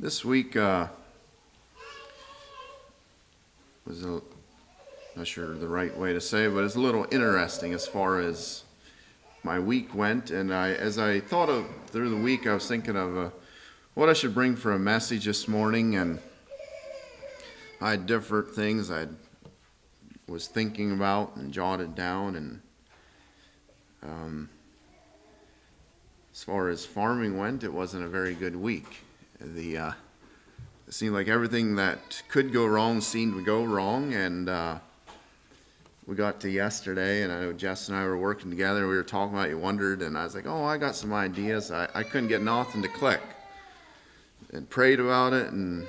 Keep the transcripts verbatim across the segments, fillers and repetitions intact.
This week uh, was a, not sure the right way to say it, but it's a little interesting as far as my week went. And I, as I thought of through the week, I was thinking of uh, what I should bring for a message this morning, and I had different things I was thinking about and jotted down. And um, as far as farming went, it wasn't a very good week. The uh, it seemed like everything that could go wrong seemed to go wrong, and uh, we got to yesterday, and I know Jess and I were working together. We were talking about it, you wondered, and I was like, oh, I got some ideas. I, I couldn't get nothing to click, and prayed about it, and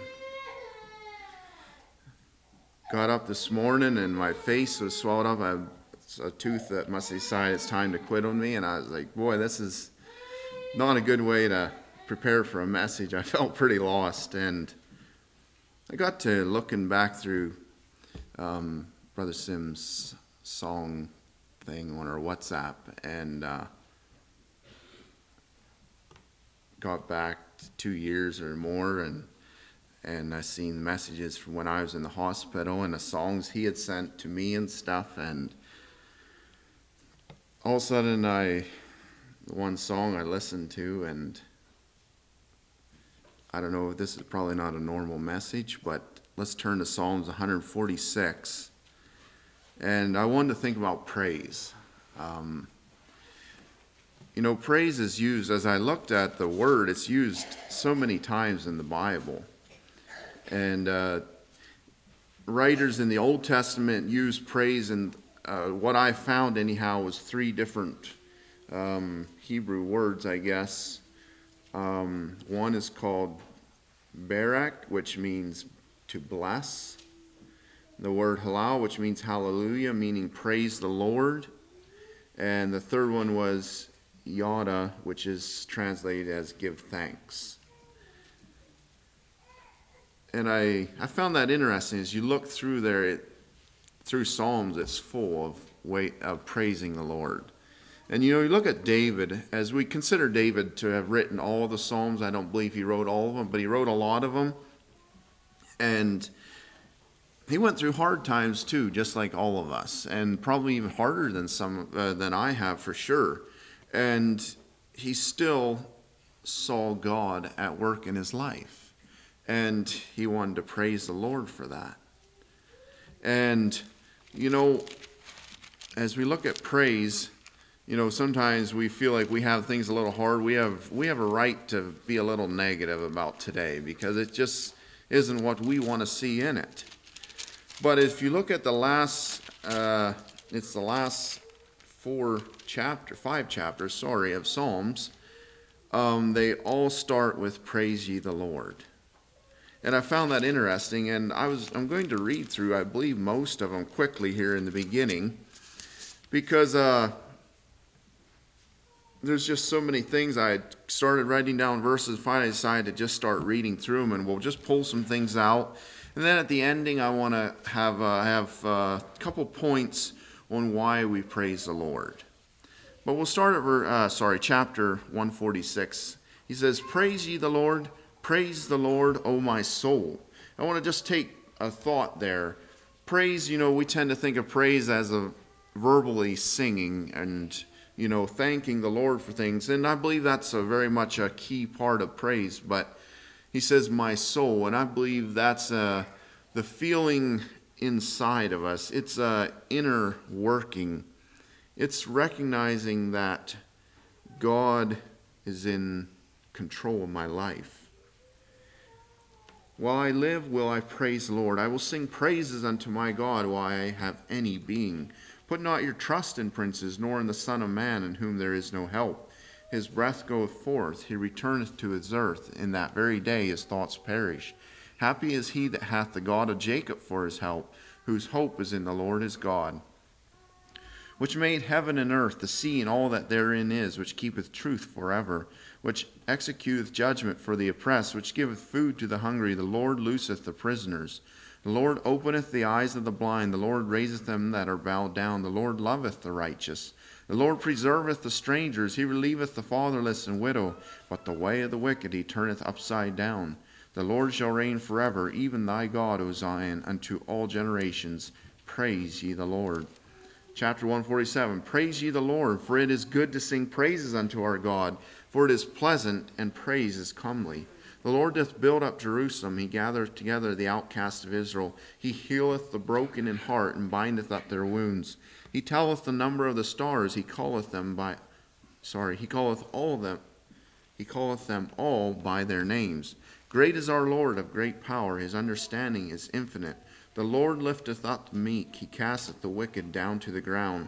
got up this morning, and my face was swelled up. I had a tooth that must have decided it's time to quit on me, and I was like, boy, this is not a good way to prepare for a message. I felt pretty lost, and I got to looking back through um, Brother Sim's song thing on our WhatsApp, and uh, got back two years or more, and and I seen messages from when I was in the hospital and the songs he had sent to me and stuff, and all of a sudden I one song I listened to, and I don't know, this is probably not a normal message, but let's turn to Psalms one forty-six. And I wanted to think about praise. Um, you know, praise is used, as I looked at the word, it's used so many times in the Bible. And uh, writers in the Old Testament use praise, and uh, what I found anyhow was three different um, Hebrew words, I guess. Um, one is called Barak, which means to bless. The word halal, which means hallelujah, meaning praise the Lord. And the third one was yada, which is translated as give thanks. And I, I found that interesting. As you look through there, it, through Psalms, it's full of way of praising the Lord. And you know, you look at David, as we consider David to have written all the Psalms. I don't believe he wrote all of them, but he wrote a lot of them. And he went through hard times too, just like all of us, and probably even harder than some uh, than I have for sure. And he still saw God at work in his life, and he wanted to praise the Lord for that. And you know, as we look at praise, you know, sometimes we feel like we have things a little hard. We have we have a right to be a little negative about today because it just isn't what we want to see in it. But if you look at the last, uh, it's the last four chapter, five chapters, sorry, of Psalms. Um, they all start with "Praise ye the Lord," and I found that interesting. And I was I'm going to read through, I believe, most of them quickly here in the beginning, because. Uh, There's just so many things. I started writing down verses, finally decided to just start reading through them, and we'll just pull some things out. And then at the ending, I want to have uh, have uh, a couple points on why we praise the Lord. But we'll start at uh, sorry, chapter one forty-six. He says, "Praise ye the Lord, praise the Lord, O my soul." I want to just take a thought there. Praise, you know, we tend to think of praise as a verbally singing and you know, thanking the Lord for things. And I believe that's a very much a key part of praise. But he says, my soul. And I believe that's uh, the feeling inside of us. It's uh, inner working. It's recognizing that God is in control of my life. While I live, will I praise the Lord. I will sing praises unto my God while I have any being. Put not your trust in princes, nor in the Son of Man, in whom there is no help. His breath goeth forth, he returneth to his earth. In that very day his thoughts perish. Happy is he that hath the God of Jacob for his help, whose hope is in the Lord his God. Which made heaven and earth, the sea, and all that therein is, which keepeth truth forever, which executeth judgment for the oppressed, which giveth food to the hungry. The Lord looseth the prisoners. The Lord openeth the eyes of the blind. The Lord raiseth them that are bowed down. The Lord loveth the righteous. The Lord preserveth the strangers. He relieveth the fatherless and widow. But the way of the wicked he turneth upside down. The Lord shall reign forever, even thy God, O Zion, unto all generations. Praise ye the Lord. Chapter one forty-seven, Praise ye the Lord, for it is good to sing praises unto our God, for it is pleasant, and praise is comely. The Lord doth build up Jerusalem, he gathereth together the outcasts of Israel. He healeth the broken in heart, and bindeth up their wounds. He telleth the number of the stars, he calleth them by, sorry, he calleth all them, he calleth them all by their names. Great is our Lord, of great power, his understanding is infinite. The Lord lifteth up the meek, he casteth the wicked down to the ground.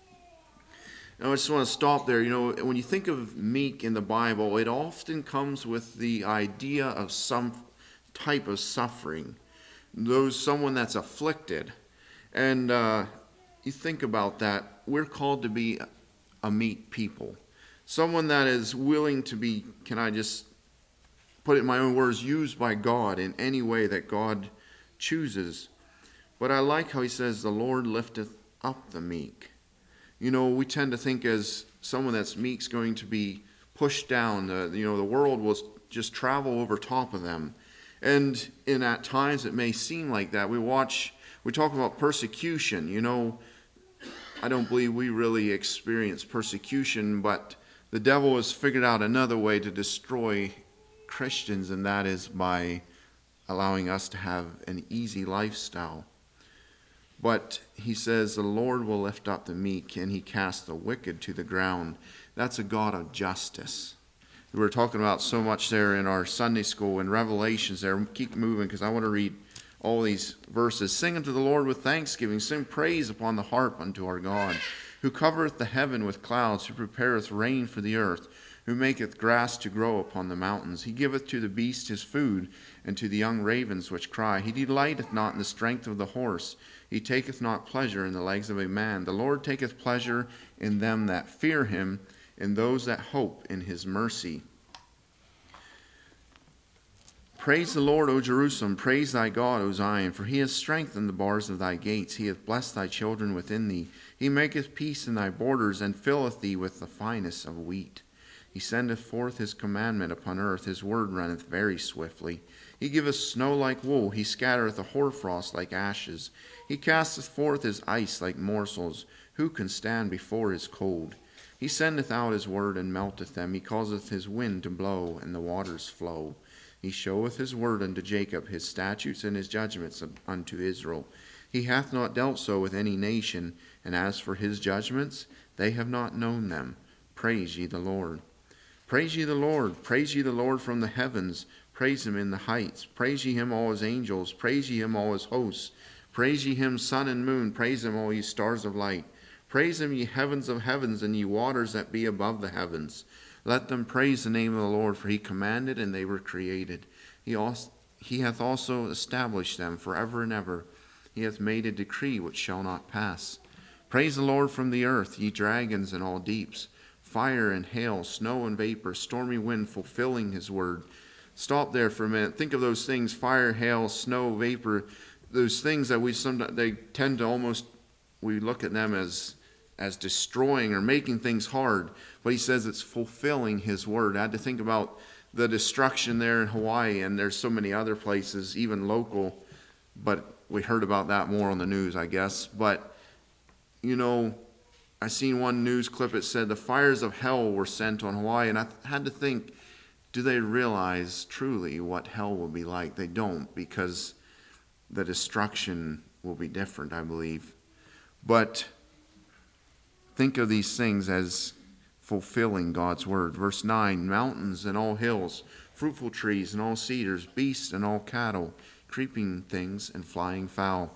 Now I just want to stop there. You know, when you think of meek in the Bible, it often comes with the idea of some type of suffering. Those someone that's afflicted. And uh, you think about that, we're called to be a meek people. Someone that is willing to be, can I just put it in my own words, used by God in any way that God chooses. But I like how he says, the Lord lifteth up the meek. You know, we tend to think as someone that's meek is going to be pushed down. Uh, you know, the world will just travel over top of them. And in at times it may seem like that. We watch, we talk about persecution. You know, I don't believe we really experience persecution, but the devil has figured out another way to destroy Christians, and that is by allowing us to have an easy lifestyle. But he says the Lord will lift up the meek, and he casts the wicked to the ground. That's a God of justice. We were talking about so much there in our Sunday school and Revelations there. Keep moving because I want to read all these verses. Sing unto the Lord with thanksgiving. Sing praise upon the harp unto our God, who covereth the heaven with clouds, who prepareth rain for the earth, who maketh grass to grow upon the mountains. He giveth to the beast his food, and to the young ravens which cry. He delighteth not in the strength of the horse. He taketh not pleasure in the legs of a man. The Lord taketh pleasure in them that fear him, in those that hope in his mercy. Praise the Lord, O Jerusalem. Praise thy God, O Zion. For he hath strengthened the bars of thy gates. He hath blessed thy children within thee. He maketh peace in thy borders, and filleth thee with the finest of wheat. He sendeth forth his commandment upon earth. His word runneth very swiftly. He giveth snow like wool. He scattereth the hoarfrost like ashes. He casteth forth his ice like morsels. Who can stand before his cold? He sendeth out his word, and melteth them. He causeth his wind to blow, and the waters flow. He showeth his word unto Jacob, his statutes and his judgments unto Israel. He hath not dealt so with any nation, and as for his judgments, they have not known them. Praise ye the Lord. Praise ye the Lord. Praise ye the Lord from the heavens. Praise him in the heights. Praise ye him, all his angels. Praise ye him, all his hosts. Praise ye him, sun and moon. Praise him, all ye stars of light. Praise him, ye heavens of heavens, and ye waters that be above the heavens. Let them praise the name of the Lord, for he commanded, and they were created. He, also, he hath also established them forever and ever. He hath made a decree which shall not pass. Praise the Lord from the earth, ye dragons and all deeps. Fire and hail, snow and vapor, stormy wind, fulfilling his word. Stop there for a minute. Think of those things, fire, hail, snow, vapor, those things that we sometimes, they tend to almost, we look at them as, as destroying or making things hard. But he says it's fulfilling his word. I had to think about the destruction there in Hawaii, and there's so many other places, even local, but we heard about that more on the news, I guess. But, you know, I seen one news clip, it said the fires of hell were sent on Hawaii, and I had to think, do they realize truly what hell will be like? They don't, because the destruction will be different, I believe. But think of these things as fulfilling God's word. Verse nine, mountains and all hills, fruitful trees and all cedars, beasts and all cattle, creeping things and flying fowl,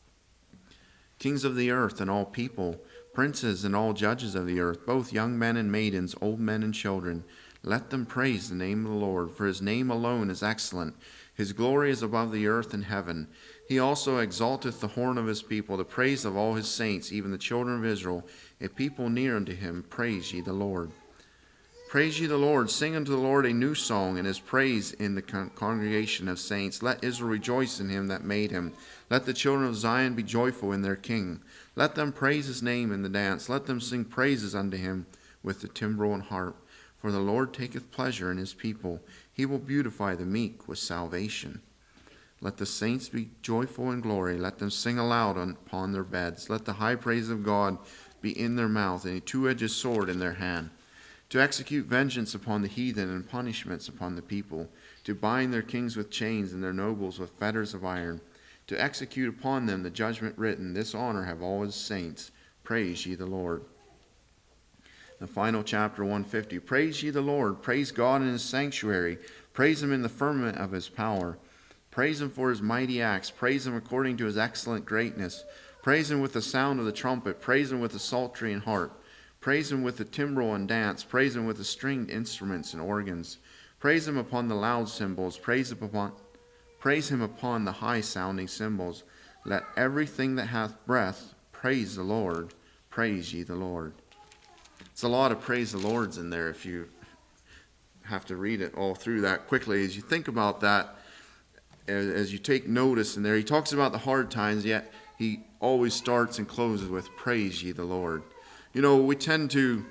kings of the earth and all people, princes and all judges of the earth, both young men and maidens, old men and children, let them praise the name of the Lord, for his name alone is excellent. His glory is above the earth and heaven. He also exalteth the horn of his people, the praise of all his saints, even the children of Israel, a people near unto him. Praise ye the Lord. Praise ye the Lord. Sing unto the Lord a new song, and his praise in the con- congregation of saints. Let Israel rejoice in him that made him. Let the children of Zion be joyful in their king. Let them praise his name in the dance. Let them sing praises unto him with the timbrel and harp. For the Lord taketh pleasure in his people. He will beautify the meek with salvation. Let the saints be joyful in glory. Let them sing aloud on, upon their beds. Let the high praise of God be in their mouth and a two-edged sword in their hand, to execute vengeance upon the heathen and punishments upon the people, to bind their kings with chains and their nobles with fetters of iron, to execute upon them the judgment written. This honor have all his saints. Praise ye the Lord. The final chapter, one fifty. Praise ye the Lord. Praise God in his sanctuary. Praise him in the firmament of his power. Praise him for his mighty acts. Praise him according to his excellent greatness. Praise him with the sound of the trumpet. Praise him with the psaltery and harp. Praise him with the timbrel and dance. Praise him with the stringed instruments and organs. Praise him upon the loud cymbals. Praise him upon, praise him upon the high-sounding cymbals. Let everything that hath breath praise the Lord. Praise ye the Lord. It's a lot of praise the Lord's in there if you have to read it all through that quickly. As you think about that, as you take notice in there, he talks about the hard times, yet he always starts and closes with praise ye the Lord. You know, we tend to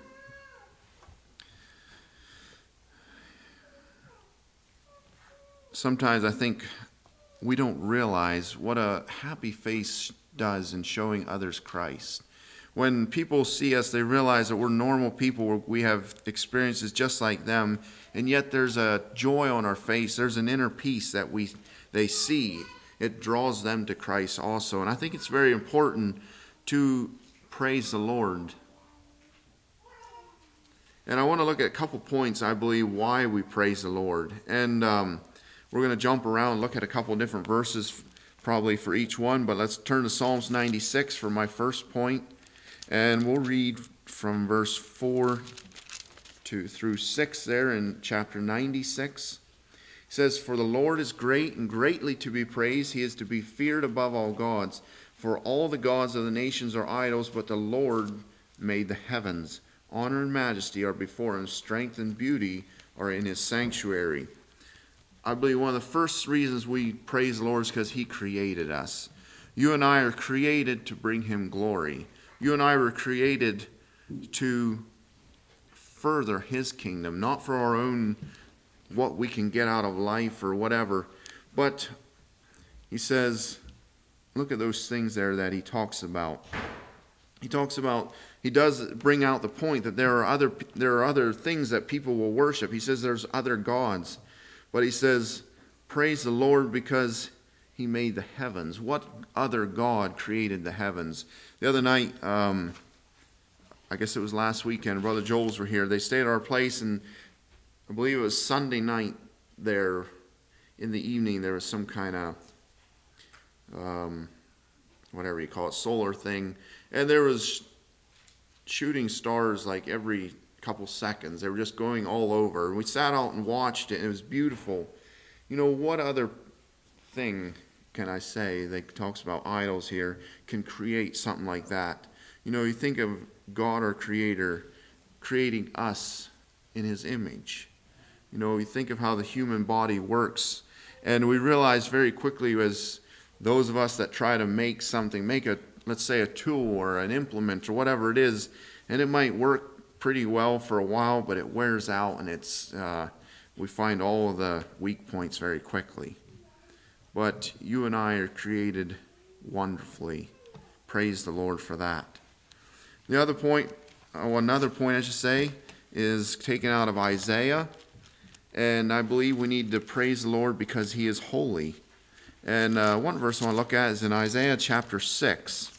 sometimes I think we don't realize what a happy face does in showing others Christ. When people see us, they realize that we're normal people. We have experiences just like them, and yet there's a joy on our face. There's an inner peace that we they see. It draws them to Christ also. And I think it's very important to praise the Lord. And I want to look at a couple points, I believe, why we praise the Lord. And um, we're going to jump around and look at a couple different verses probably for each one. But let's turn to Psalms ninety-six for my first point. And we'll read from verse four to through six there in chapter ninety-six. It says, For the Lord is great and greatly to be praised. He is to be feared above all gods. For all the gods of the nations are idols, but the Lord made the heavens. Honor and majesty are before him. Strength and beauty are in his sanctuary. I believe one of the first reasons we praise the Lord is because he created us. You and I are created to bring him glory. You and I were created to further his kingdom, not for our own, what we can get out of life or whatever. But he says, look at those things there that he talks about. He talks about, he does bring out the point that there are other there are other things that people will worship. He says there's other gods. But he says, praise the Lord because he made the heavens. What other God created the heavens? The other night, um, I guess it was last weekend, Brother Joel's were here. They stayed at our place, and I believe it was Sunday night there in the evening. There was some kind of, um, whatever you call it, solar thing. And there was shooting stars like every couple seconds. They were just going all over. And we sat out and watched it, and it was beautiful. You know, what other thing can I say that talks about idols here can create something like that? You know, you think of God, our Creator, creating us in his image. You know, you think of how the human body works. And we realize very quickly, as those of us that try to make something, make a, let's say a tool or an implement or whatever it is, and it might work pretty well for a while, but it wears out, and it's uh, we find all of the weak points very quickly. But you and I are created wonderfully. Praise the Lord for that. The other point, oh, another point I should say, is taken out of Isaiah. And I believe we need to praise the Lord because he is holy. And uh, one verse I want to look at is in Isaiah chapter six.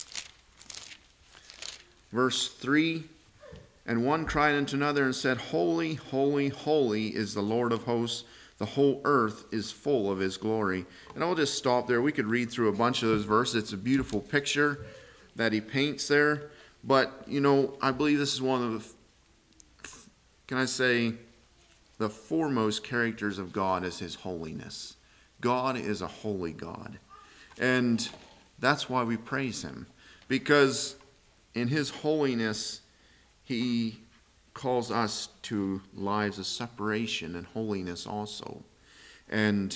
Verse three, And one cried unto another and said, Holy, holy, holy is the Lord of hosts. The whole earth is full of his glory. And I'll just stop there. We could read through a bunch of those verses. It's a beautiful picture that he paints there. But, you know, I believe this is one of the, can I say, the foremost characters of God is his holiness. God is a holy God. And that's why we praise him. Because in his holiness, he calls us to lives of separation and holiness also. And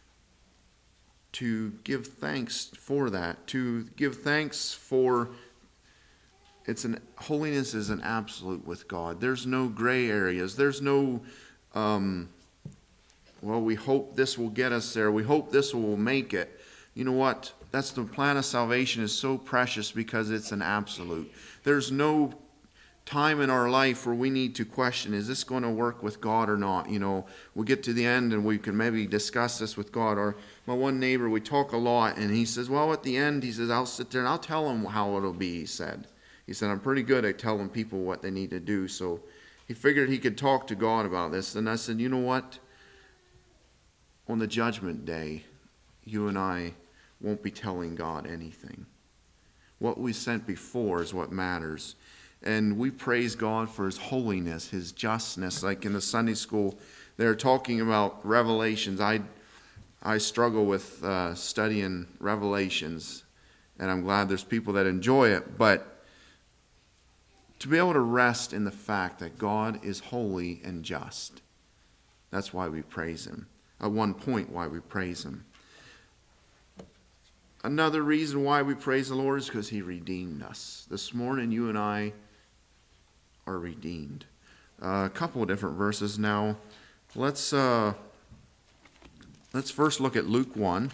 to give thanks for that. To give thanks for, it's an holiness is an absolute with God. There's no gray areas. There's no, um, well, we hope this will get us there. We hope this will make it. You know what? That's the plan of salvation is so precious because it's an absolute. There's no time in our life where we need to question, is this going to work with God or not? You know, we get to the end and we can maybe discuss this with God. Or my one neighbor, we talk a lot, and he says, well, at the end, he says, I'll sit there and I'll tell him how it'll be, he said. He said, I'm pretty good at telling people what they need to do. So he figured he could talk to God about this. And I said, you know what? On the judgment day, you and I won't be telling God anything. What we sent before is what matters. And we praise God for his holiness, his justness. Like in the Sunday school, they're talking about Revelations. I I struggle with uh, studying Revelations, and I'm glad there's people that enjoy it. But to be able to rest in the fact that God is holy and just, that's why we praise him. At one point, why we praise him. Another reason why we praise the Lord is because he redeemed us. This morning, you and I are redeemed. Uh, a couple of different verses now. Let's uh, let's first look at Luke one.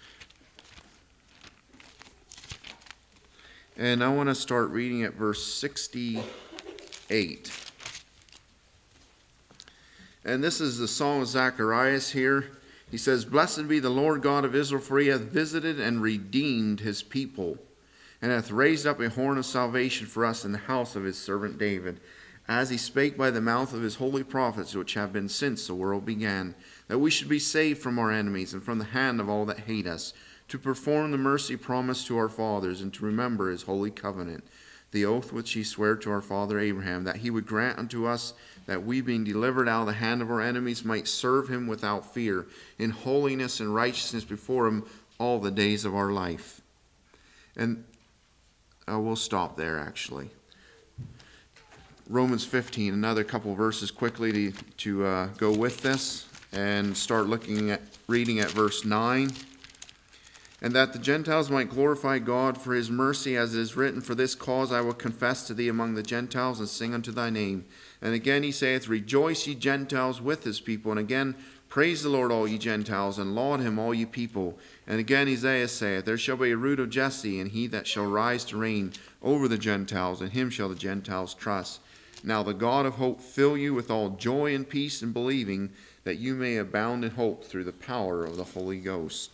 And I want to start reading at verse sixty-eight. And this is the Song of Zacharias here. He says, Blessed be the Lord God of Israel, for he hath visited and redeemed his people, and hath raised up a horn of salvation for us in the house of his servant David, as he spake by the mouth of his holy prophets, which have been since the world began, that we should be saved from our enemies and from the hand of all that hate us, to perform the mercy promised to our fathers, and to remember his holy covenant, the oath which he sware to our father Abraham, that he would grant unto us that we, being delivered out of the hand of our enemies, might serve him without fear, in holiness and righteousness before him all the days of our life. And uh, we'll stop there, actually. Romans fifteen, another couple verses quickly to, to uh, go with this, and start looking at, reading at verse nine. And that the Gentiles might glorify God for his mercy, as it is written, For this cause I will confess to thee among the Gentiles, and sing unto thy name. And again he saith, Rejoice, ye Gentiles, with his people. And again, Praise the Lord, all ye Gentiles, and laud him, all ye people. And again Isaiah saith, There shall be a root of Jesse, and he that shall rise to reign over the Gentiles, and him shall the Gentiles trust. Now the God of hope fill you with all joy and peace in believing, that you may abound in hope through the power of the Holy Ghost.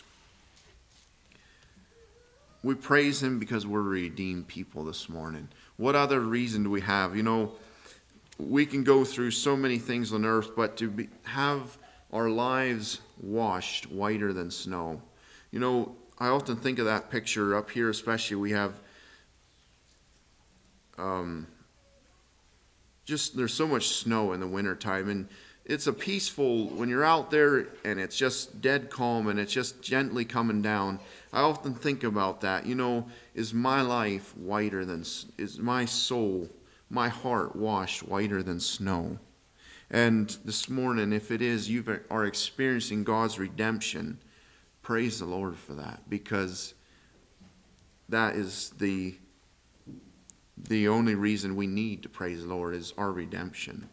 We praise him because we're redeemed people this morning. What other reason do we have? You know, we can go through so many things on earth, but to be, have our lives washed whiter than snow. You know, I often think of that picture up here, especially we have um, just, there's so much snow in the wintertime, and it's a peaceful, when you're out there and it's just dead calm and it's just gently coming down. I often think about that. You know, is my life whiter than, is my soul, my heart washed whiter than snow? And this morning, if it is, you are experiencing God's redemption, praise the Lord for that, because that is the, the only reason we need to praise the Lord is our redemption.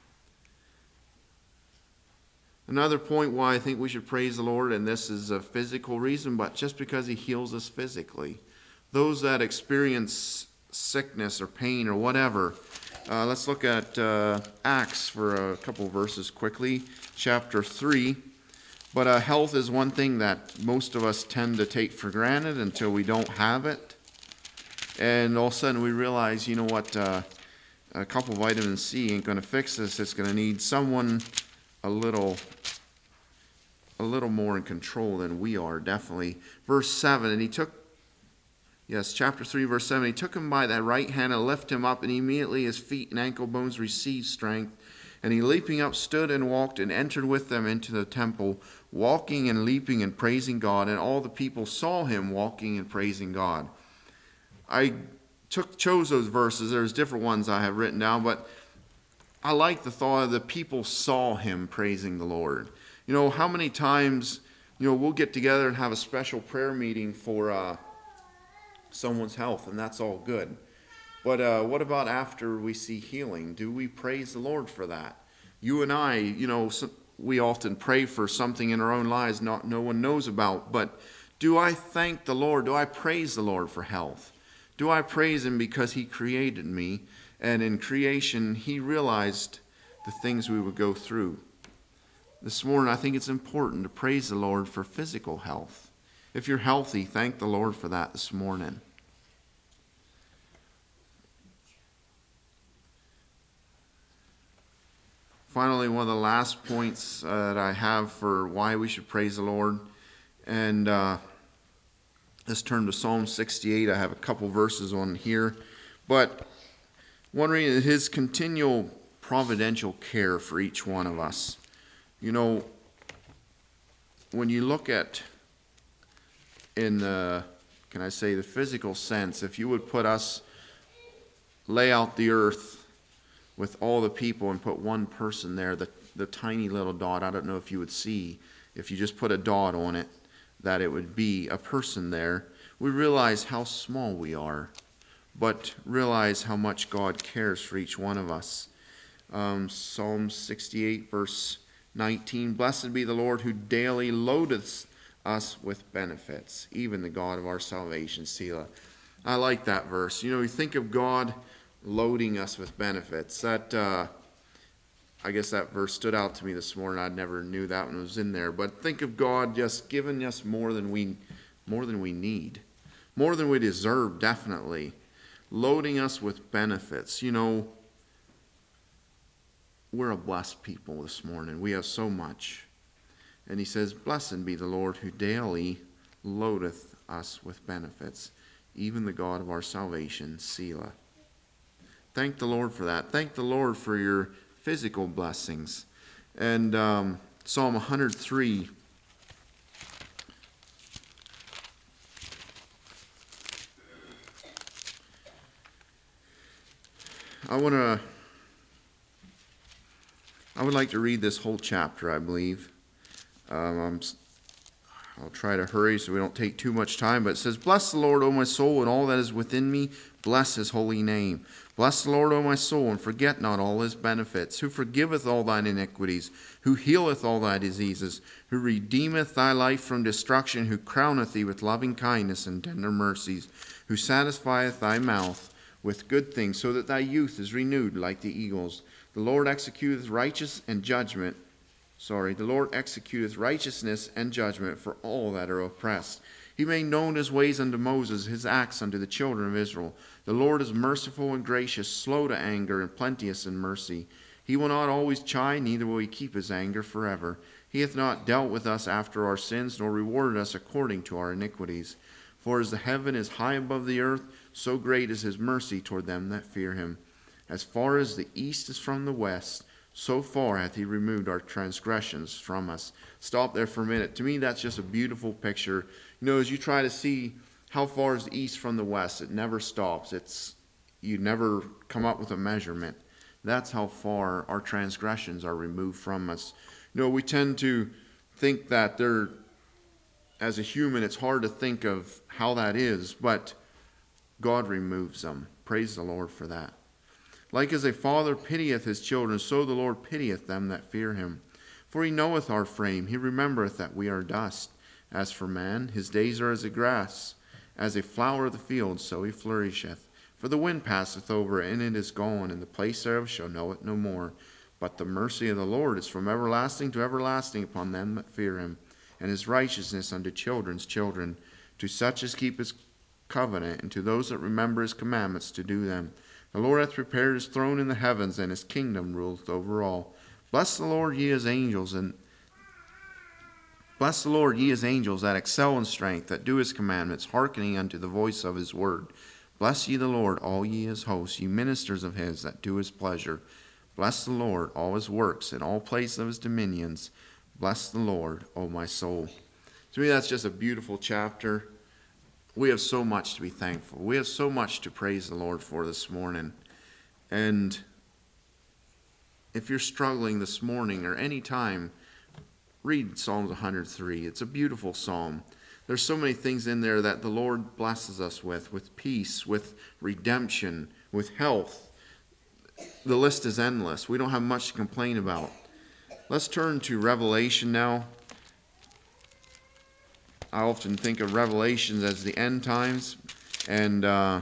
Another point why I think we should praise the Lord, and this is a physical reason, but just because he heals us physically. Those that experience sickness or pain or whatever, uh, let's look at uh, Acts for a couple verses quickly, chapter three. But uh, health is one thing that most of us tend to take for granted until we don't have it. And all of a sudden we realize, you know what, uh, a couple of vitamin C ain't going to fix this. It's going to need someone a little a little more in control than we are, definitely. Verse seven, and he took, yes, chapter three, verse seven, he took him by the right hand and lifted him up, and immediately his feet and ankle bones received strength. And he leaping up stood and walked and entered with them into the temple, walking and leaping and praising God. And all the people saw him walking and praising God. I took chose those verses. There's different ones I have written down, but I like the thought of the people saw him praising the Lord. You know, how many times, you know, we'll get together and have a special prayer meeting for uh, someone's health, and that's all good. But uh, what about after we see healing? Do we praise the Lord for that? You and I, you know, so we often pray for something in our own lives not no one knows about. But do I thank the Lord? Do I praise the Lord for health? Do I praise him because he created me, and in creation he realized the things we would go through? This morning I think it's important to praise the Lord for physical health. If you're healthy, thank the Lord for that this morning. Finally, one of the last points uh, that I have for why we should praise the Lord, and uh, let's turn to Psalm sixty-eight. I have a couple verses on here, but wondering his continual providential care for each one of us. You know, when you look at, in the, can I say, the physical sense, if you would put us, lay out the earth with all the people and put one person there, the, the tiny little dot, I don't know if you would see, if you just put a dot on it, that it would be a person there. We realize how small we are, but realize how much God cares for each one of us. Um, Psalm sixty-eight, verse nineteen, blessed be the Lord who daily loadeth us with benefits, even the God of our salvation, Selah. I like that verse. You know, you think of God loading us with benefits. That, uh, I guess that verse stood out to me this morning. I never knew that one was in there. But think of God just giving us more than we, more than we need, more than we deserve, definitely. Loading us with benefits. You know, we're a blessed people this morning. We have so much. And he says, blessed be the Lord who daily loadeth us with benefits, even the God of our salvation, Selah. Thank the Lord for that. Thank the Lord for your physical blessings. And um, Psalm one hundred three. I want to, I would like to read this whole chapter, I believe. Um, I'm, I'll try to hurry so we don't take too much time. But it says, bless the Lord, O my soul, and all that is within me. Bless his holy name. Bless the Lord, O my soul, and forget not all his benefits, who forgiveth all thine iniquities, who healeth all thy diseases, who redeemeth thy life from destruction, who crowneth thee with loving kindness and tender mercies, who satisfieth thy mouth with good things, so that thy youth is renewed like the eagles. The Lord executeth righteous and judgment. Sorry, the Lord executeth righteousness and judgment for all that are oppressed. He made known his ways unto Moses, his acts unto the children of Israel. The Lord is merciful and gracious, slow to anger, and plenteous in mercy. He will not always chide, neither will he keep his anger forever. He hath not dealt with us after our sins, nor rewarded us according to our iniquities. For as the heaven is high above the earth, so great is his mercy toward them that fear him. As far as the east is from the west, so far hath he removed our transgressions from us. Stop there for a minute. To me, that's just a beautiful picture. You know, as you try to see how far is the east from the west, it never stops. It's, you never come up with a measurement. That's how far our transgressions are removed from us. You know, we tend to think that they're, as a human, it's hard to think of how that is, but God removes them. Praise the Lord for that. Like as a father pitieth his children, so the Lord pitieth them that fear him. For he knoweth our frame, he remembereth that we are dust. As for man, his days are as the grass, as a flower of the field, so he flourisheth. For the wind passeth over, and it is gone, and the place thereof shall know it no more. But the mercy of the Lord is from everlasting to everlasting upon them that fear him, and his righteousness unto children's children, to such as keep his covenant, and to those that remember his commandments to do them. The Lord hath prepared his throne in the heavens, and his kingdom ruleth over all. Bless the Lord, ye his angels, and bless the Lord, ye his angels, that excel in strength, that do his commandments, hearkening unto the voice of his word. Bless ye the Lord, all ye his hosts, ye ministers of his, that do his pleasure. Bless the Lord, all his works, in all places of his dominions. Bless the Lord, O my soul. To me, that's just a beautiful chapter. We have so much to be thankful. We have so much to praise the Lord for this morning. And if you're struggling this morning or any time, read Psalms one hundred three. It's a beautiful psalm. There's so many things in there that the Lord blesses us with, with peace, with redemption, with health. The list is endless. We don't have much to complain about. Let's turn to Revelation now. I often think of Revelations as the end times. And uh,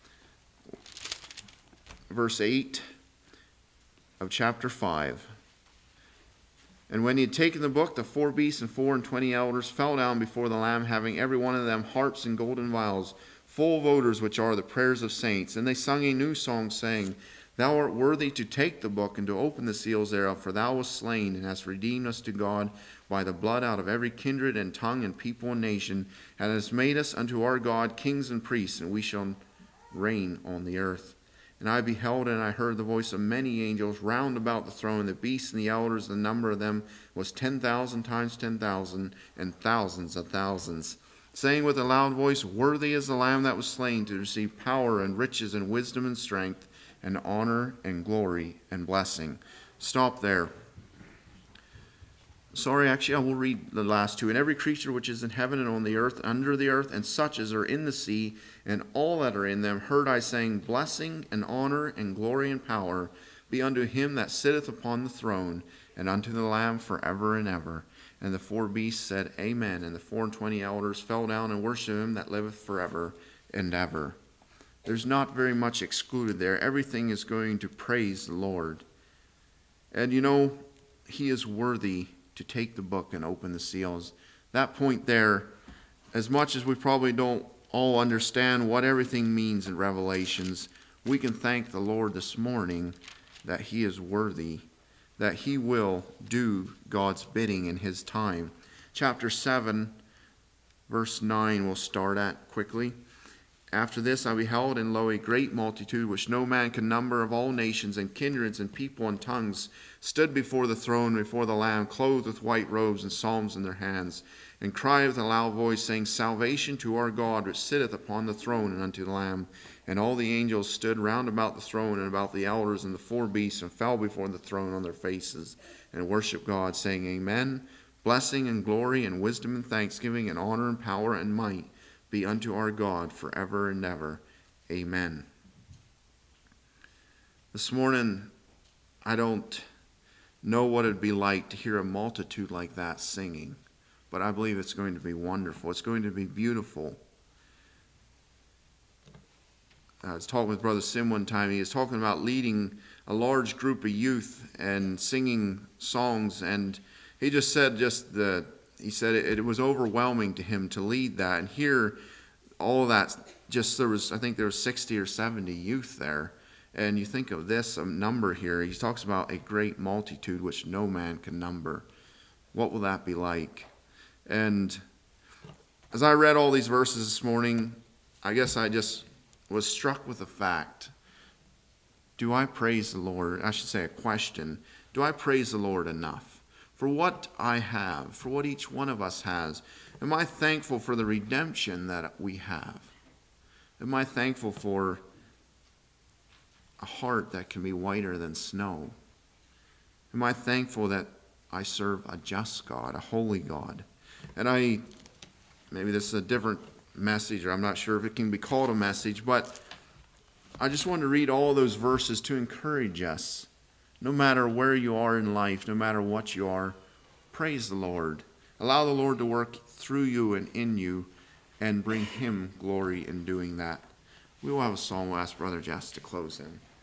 verse eight of chapter five. And when he had taken the book, the four beasts and four and twenty elders fell down before the Lamb, having every one of them harps and golden vials, full of odors, which are the prayers of saints. And they sung a new song, saying, Thou art worthy to take the book and to open the seals thereof, for thou wast slain and hast redeemed us to God by the blood out of every kindred and tongue and people and nation, and hast made us unto our God kings and priests, and we shall reign on the earth. And I beheld, and I heard the voice of many angels round about the throne, the beasts and the elders. The number of them was ten thousand times ten thousand, and thousands of thousands, saying with a loud voice, Worthy is the Lamb that was slain to receive power and riches and wisdom and strength and honor and glory and blessing. Stop there. Sorry, actually, I will read the last two. And every creature which is in heaven and on the earth, under the earth, and such as are in the sea, and all that are in them, heard I saying, Blessing and honor and glory and power be unto him that sitteth upon the throne, and unto the Lamb forever and ever. And the four beasts said, Amen. And the four and twenty elders fell down and worshipped him that liveth forever and ever. There's not very much excluded there. Everything is going to praise the Lord. And you know, he is worthy to take the book and open the seals. That point there, as much as we probably don't all understand what everything means in Revelations, we can thank the Lord this morning that he is worthy, that he will do God's bidding in his time. Chapter seven, verse nine, we'll start at quickly. After this I beheld, and lo, a great multitude, which no man can number, of all nations and kindreds and people and tongues, stood before the throne, before the Lamb, clothed with white robes and psalms in their hands, and cried with a loud voice, saying, Salvation to our God, which sitteth upon the throne, and unto the Lamb. And all the angels stood round about the throne, and about the elders and the four beasts, and fell before the throne on their faces, and worshipped God, saying, Amen. Blessing and glory and wisdom and thanksgiving and honor and power and might be unto our God forever and ever. Amen. This morning, I don't know what it'd be like to hear a multitude like that singing, but I believe it's going to be wonderful. It's going to be beautiful. I was talking with Brother Sim one time. He was talking about leading a large group of youth and singing songs, and he just said just the he said it, it was overwhelming to him to lead that and hear all of that. Just there was, I think there was sixty or seventy youth there, and you think of this a number here. He talks about a great multitude which no man can number. What will that be like? And as I read all these verses this morning, I guess I just was struck with the fact: do I praise the Lord? I should say a question: do I praise the Lord enough for what I have, for what each one of us has? Am I thankful for the redemption that we have? Am I thankful for a heart that can be whiter than snow? Am I thankful that I serve a just God, a holy God? And I, maybe this is a different message, or I'm not sure if it can be called a message, but I just wanted to read all those verses to encourage us. No matter where you are in life, no matter what you are, praise the Lord. Allow the Lord to work through you and in you and bring him glory in doing that. We will have a song. We'll ask Brother Jess to close in.